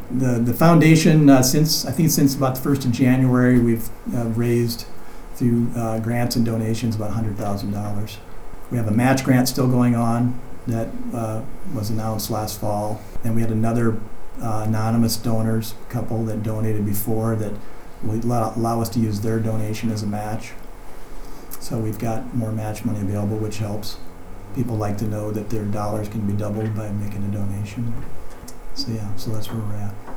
The foundation, since about the 1st of January, we've raised through grants and donations about $100,000. We have a match grant still going on that was announced last fall. And we had another anonymous donors couple that donated before that will allow us to use their donation as a match. So we've got more match money available, which helps. People like to know that their dollars can be doubled by making a donation. So yeah, so that's where we're at.